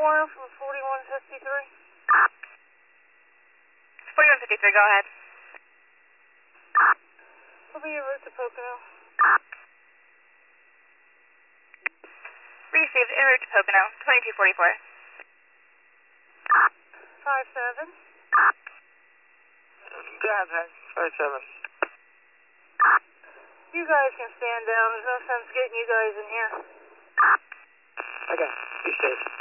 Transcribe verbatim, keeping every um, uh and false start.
four from forty-one fifty-three. forty-one fifty-three, go ahead. Will be your route to Pocono. Received en route to Pocono, twenty-two forty-four. Five seven. Go ahead, man. Five seven. You guys can stand down. There's no sense getting you guys in here. Okay. Be safe.